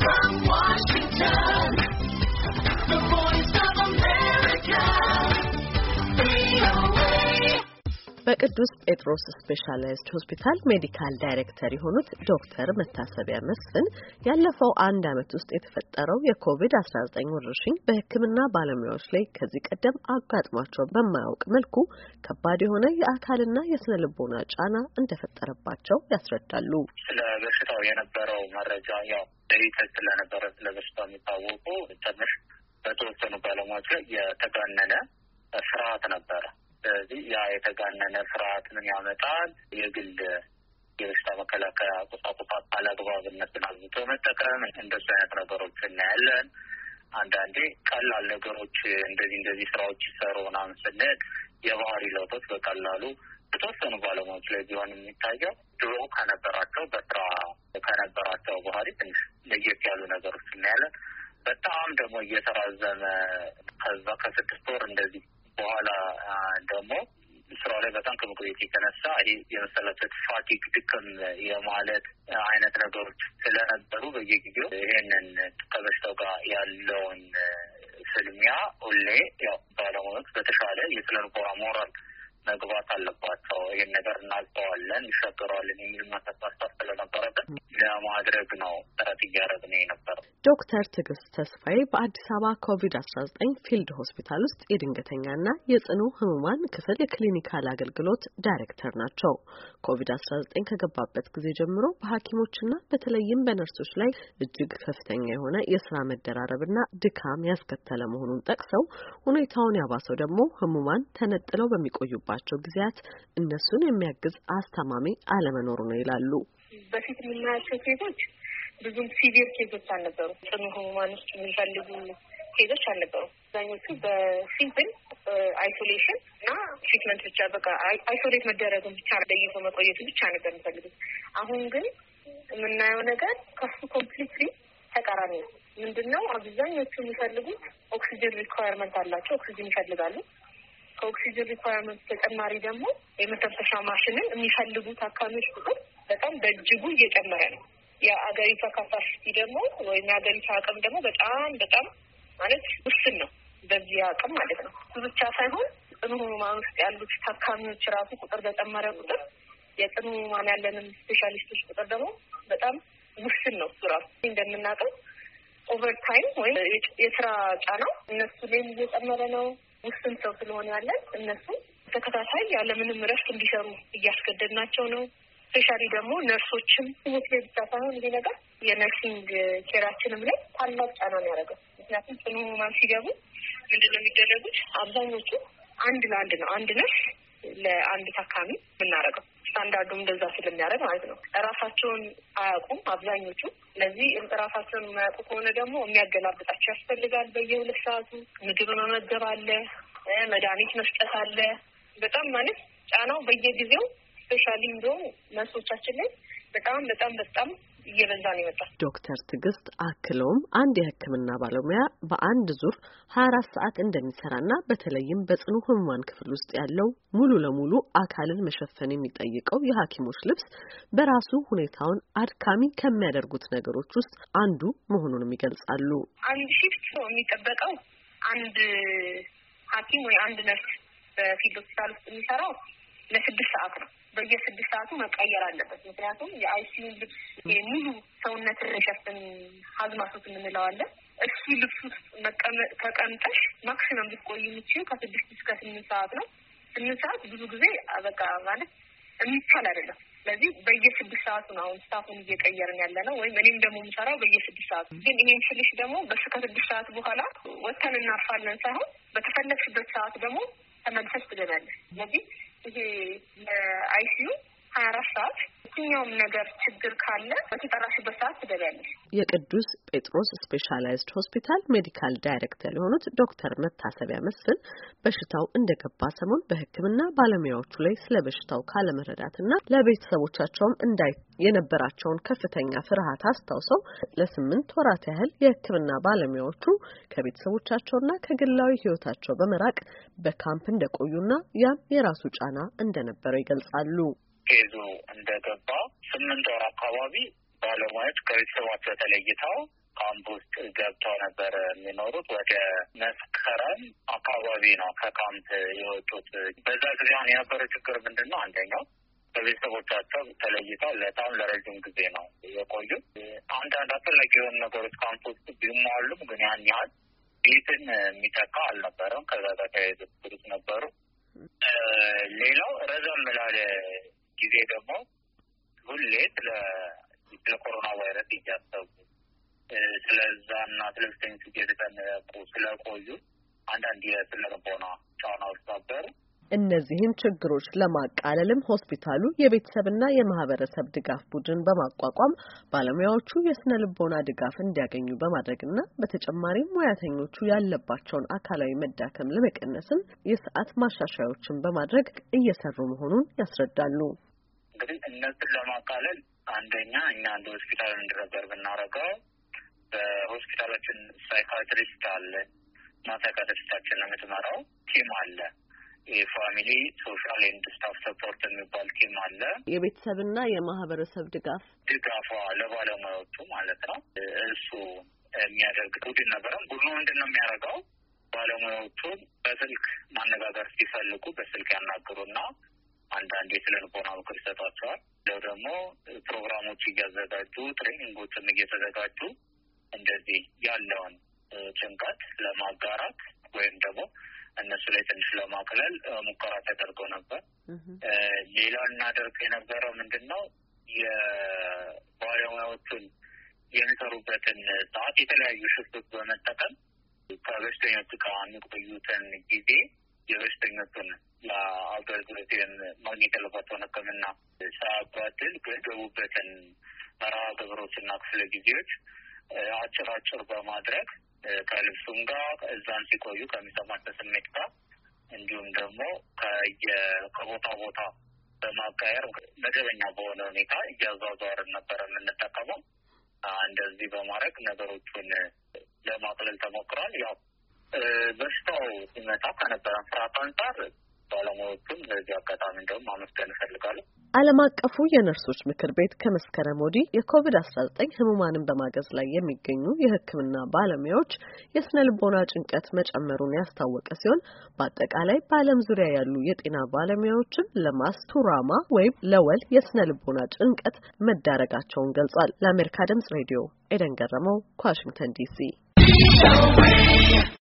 from Washington, the voice of America, VOA. በቅዱስ ጴጥሮስ ስፔሻላይዝድ ሆስፒታል ሜዲካል ዳይሬክተር የሆኑት ዶክተር መታሰቢያ መስፍን ያለፈው አንድ ዓመት ውስጥ የተፈጠረው የኮቪድ-19 ወረርሽኝ በሕክምና ባለሙያዎች ላይ ከዚህ ቀደም አጋጥሟቸው በማያውቅ መልኩ ከባድ የሆነ የአካልና የስነ ልቦና ጫና እንደፈጠረባቸው ያስረዳሉ። ስለ በሽታው የነበረው መረጃ ያው ለይተት ስለነበረ ስለ በሽታው የሚታወቁ ትንሽ በተወሰኑ ባለሙያዎች ላይ የተጋነነ ፍርሃት ነበረ። ስለዚህ ያ የተጋነነ ፍርሃት ምን ያመጣል? የግል የበሽታ መከላከያ ቁሳቁሳት አላግባብነትን አብዝቶ መጠቀም፣ እንደሱ አይነት ነገሮች እናያለን። አንዳንዴ ቀላል ነገሮች እንደዚህ ስራዎች ይሰሩ ምናምን ስንል የባህሪ ለውጦች በቀላሉ የተወሰኑ ባለሙያዎች ላይ ቢሆን የሚታየው ድሮ ከነበራቸው በስራ ከነበራቸው ባህሪ ትንሽ ለየት ያሉ ነገሮች እናያለን። በጣም ደግሞ እየተራዘመ ከዛ ከ6 ወር እንደዚህ በኋላ ደግሞ ስራው ላይ በጣም ከመቆየት የተነሳ ይሄ የመሰላቸት ፋቲግ ድክም የማለት አይነት ነገሮች ስለነበሩ በየጊዜው ይሄንን ከበሽታው ጋር ያለውን ፍልሚያ ሁሌ ያው ባለሙያዎች በተሻለ የስነ ልቦና ሞራል መግባት አለባቸው። ይሄን ነገር እናልፈዋለን፣ ይሻገረዋለን የሚል ማሳሰብ ስለነበረብን ለማድረግ ነው ጥረት እያደረግን የነበረው። ዶክተር ትዕግስት ተስፋዬ በአዲስ አበባ ኮቪድ-19 ፊልድ ሆስፒታል ውስጥ የድንገተኛና የጽኑ ህሙማን ክፍል የክሊኒካል አገልግሎት ዳይሬክተር ናቸው። ኮቪድ-19 ከገባበት ጊዜ ጀምሮ በሐኪሞችና በተለይም በነርሶች ላይ እጅግ ከፍተኛ የሆነ የስራ መደራረብና ድካም ያስከተለ መሆኑን ጠቅሰው ሁኔታውን ያባሰው ደግሞ ህሙማን ተነጥለው በሚቆዩባቸው ጊዜያት እነሱን የሚያግዝ አስተማሚ አለመኖሩ ነው ይላሉ። በፊት የምናያቸው ኬዞች ብዙም ሲቪር ኬዞች አልነበሩ። ጽኑ ህሙማን ውስጥ የሚፈልጉ ኬዞች አልነበሩ። አብዛኞቹ በሲምፕል አይሶሌሽን እና ትሪትመንት ብቻ በቃ አይሶሌት መደረግን ብቻ ለይቶ መቆየቱ ብቻ ነበር የሚፈልጉት። አሁን ግን የምናየው ነገር ከሱ ኮምፕሊትሊ ተቃራኒ ነው። ምንድነው? አብዛኞቹ የሚፈልጉት ኦክሲጅን ሪኳየርመንት አላቸው፣ ኦክሲጅን ይፈልጋሉ። ከኦክሲጅን ሪኳየርመንት ተጨማሪ ደግሞ የመተንፈሻ ማሽንን የሚፈልጉ ታካሚዎች ቁጥር በጣም በእጅጉ እየጨመረ ነው። የአገሪቷ ካፓሲቲ ደግሞ ወይም የአገሪቷ አቅም ደግሞ በጣም ማለት ውስን ነው። በዚህ አቅም ማለት ነው። እሱ ብቻ ሳይሆን ጽኑ ህሙማን ውስጥ ያሉት ታካሚዎች ራሱ ቁጥር በጨመረ ቁጥር የጽኑ ህሙማን ያለንን ስፔሻሊስቶች ቁጥር ደግሞ በጣም ውስን ነው። እሱ ራሱ እንደምናውቀው ኦቨርታይም ወይም የስራ ጫናው እነሱ ላይም እየጨመረ ነው። ውስን ሰው ስለሆነ ያለን እነሱ ተከታታይ ያለምንም እረፍት እንዲሰሩ እያስገደድናቸው ነው። ስፔሻሊ ደግሞ ነርሶችም ህይወት ላይ ብቻ ሳይሆን ይሄ ነገር የነርሲንግ ኬራችንም ላይ ታላቅ ጫና ነው ያደረገው። ምክንያቱም ጽኑ ህሙማን ሲገቡ ምንድነው የሚደረጉት? አብዛኞቹ አንድ ለአንድ ነው። አንድ ነርስ ለአንድ ታካሚ የምናደርገው ስታንዳርዱም እንደዛ ስለሚያደርግ ማለት ነው። ራሳቸውን አያውቁም አብዛኞቹ። ስለዚህ ራሳቸውን የማያውቁ ከሆነ ደግሞ የሚያገላብጣቸው ያስፈልጋል። በየ2 ሰዓቱ ምግብ መመገብ አለ፣ መድኃኒት መስጠት አለ። በጣም ማለት ጫናው በየጊዜው ስፔሻሊ እንደውም ነርሶቻችን ላይ በጣም እየበዛ ነው የመጣው። ዶክተር ትዕግስት አክለውም አንድ የሕክምና ባለሙያ በአንድ ዙር 24 ሰዓት እንደሚሰራና በተለይም በጽኑ ህሙማን ክፍል ውስጥ ያለው ሙሉ ለሙሉ አካልን መሸፈን የሚጠይቀው የሐኪሞች ልብስ በራሱ ሁኔታውን አድካሚ ከሚያደርጉት ነገሮች ውስጥ አንዱ መሆኑንም ይገልጻሉ። አንድ ሺፍት ነው የሚጠበቀው። አንድ ሐኪም ወይ አንድ ነርስ በፊልድ ሆስፒታል ውስጥ የሚሰራው ለ6 ሰዓት ነው። በየ6 ሰዓቱ መቀየር አለበት። ምክንያቱም የአይሲዩ ልብስ ሙሉ ሰውነትን ሸፍን ሀዝማሶት የምንለዋለን። እሱ ልብስ ውስጥ ተቀምጠሽ ማክሲመም ልትቆይ የምችል ከ6 እስከ 8 ሰዓት ነው። 8 ሰዓት ብዙ ጊዜ በቃ ማለት የሚቻል አይደለም። ስለዚህ በየ6 ሰዓቱ ነው አሁን ስታፉን እየቀየርን ያለ ነው። ወይም እኔም ደግሞ የምሰራው በየ6 ሰዓቱ። ግን ይሄን ስልሽ ደግሞ ከ6 ሰዓት በኋላ ወጥተን እናርፋለን ሳይሆን በተፈለግሽበት ሰዓት ደግሞ ተመልሰሽ ትገባለሽ። ስለዚህ ይሄ የአይሲዩ 24 ሰዓት የትኛውም ነገር ችግር ካለ በተጠራሽበት ሰዓት ትገባለሽ። የቅዱስ ጴጥሮስ ስፔሻላይዝድ ሆስፒታል ሜዲካል ዳይሬክተር የሆኑት ዶክተር መታሰቢያ መስፍን በሽታው እንደገባ ሰሞን በሕክምና ባለሙያዎቹ ላይ ስለ በሽታው ካለመረዳትና ለቤተሰቦቻቸውም የነበራቸውን ከፍተኛ ፍርሃት አስታውሰው ለ8 ወራት ያህል የሕክምና ባለሙያዎቹ ከቤተሰቦቻቸውና ከግላዊ ሕይወታቸው በመራቅ በካምፕ እንደቆዩና ያም የራሱ ጫና እንደነበረው ይገልጻሉ። ኬዙ እንደገባ 8 ወር አካባቢ ባለሙያዎች ከቤተሰባቸው ተለይተው ካምፕ ውስጥ ገብተው ነበር የሚኖሩት። ወደ መስከረም አካባቢ ነው ከካምፕ የወጡት። በዛ ጊዜ አሁን የነበረው ችግር ምንድን ነው? አንደኛው በቤተሰቦቻቸው ተለይተው በጣም ለረጅም ጊዜ ነው የቆዩት። አንዳንድ አስፈላጊ የሆኑ ነገሮች ካምፕ ውስጥ ቢሟሉም ግን ያን ያህል ቤትን የሚተካ አልነበረም። ከዛ ጋር ተያይዞ ችግሮች ነበሩ። ሌላው ረዘም ላለ ጊዜ ደግሞ ሁሌ ስለ ኮሮና ቫይረስ እያሰቡ ስለዛና ስለስተኝ እየተጠነቀቁ ስለቆዩ አንዳንድ የስነ ልቦና ጫናዎች ነበሩ። እነዚህን ችግሮች ለማቃለልም ሆስፒታሉ የቤተሰብና የማህበረሰብ ድጋፍ ቡድን በማቋቋም ባለሙያዎቹ የስነ ልቦና ድጋፍ እንዲያገኙ በማድረግና በተጨማሪም ሙያተኞቹ ያለባቸውን አካላዊ መዳከም ለመቀነስም የሰዓት ማሻሻያዎችን በማድረግ እየሰሩ መሆኑን ያስረዳሉ። እንግዲህ እነዚህን ለማቃለል አንደኛ እኛ እንደ ሆስፒታል እንድረበር ብናረገው በሆስፒታላችን ሳይካትሪስት አለ እና ሳይካትሪስታችን የምትመራው ቲም አለ። የፋሚሊ ሶሻል ኤንድ ስታፍ ሰፖርት የሚባል ቲም አለ። የቤተሰብና የማህበረሰብ ድጋፏ ለባለሙያዎቹ ማለት ነው። እሱ የሚያደርግ ቡድን ነበረም። ቡድኑ ምንድን ነው የሚያደርገው? ባለሙያዎቹ በስልክ ማነጋገር ሲፈልጉ በስልክ ያናግሩና አንዳንድ የስነ ልቦና ምክር ይሰጧቸዋል። ለው ደግሞ ፕሮግራሞች እያዘጋጁ ትሬኒንጎችም እየተዘጋጁ እንደዚህ ያለውን ጭንቀት ለማጋራት ወይም ደግሞ እነሱ ላይ ትንሽ ለማቅለል ሙከራ ተደርጎ ነበር። ሌላ እናደርግ የነበረው ምንድን ነው? የባለሙያዎቹን የሚሰሩበትን ሰዓት የተለያዩ ሽፍቶች በመጠቀም ከበሽተኞቹ ጋር የሚቆዩትን ጊዜ የበሽተኞቹን ለአገልግሎት ማግኘት ያለባቸውን ሕክምና ሳያጓድል ገቡበትን መርሃ ግብሮችና ክፍለ ጊዜዎች አጭር በማድረግ ከልብሱም ጋር እዛም ሲቆዩ ከሚሰማቸው ስሜት ጋር እንዲሁም ደግሞ ከቦታ ቦታ በማቃየር መደበኛ በሆነ ሁኔታ እያዟዟርን ነበረ የምንጠቀመው። እንደዚህ በማድረግ ነገሮቹን ለማቅለል ተሞክሯል። ያው በሽታው ሲመጣ ከነበረን ፍርሃት አንጻር ባለሙያዎቹም በዚህ አጋጣሚ እንደውም ማመስገን እፈልጋለሁ። ዓለም አቀፉ የነርሶች ምክር ቤት ከመስከረም ወዲህ የኮቪድ-19 ህሙማንን በማገዝ ላይ የሚገኙ የሕክምና ባለሙያዎች የስነ ልቦና ጭንቀት መጨመሩን ያስታወቀ ሲሆን በአጠቃላይ በዓለም ዙሪያ ያሉ የጤና ባለሙያዎችን ለማስቱራማ ወይም ለወል የስነ ልቦና ጭንቀት መዳረጋቸውን ገልጿል። ለአሜሪካ ድምጽ ሬዲዮ ኤደን ገረመው ከዋሽንግተን ዲሲ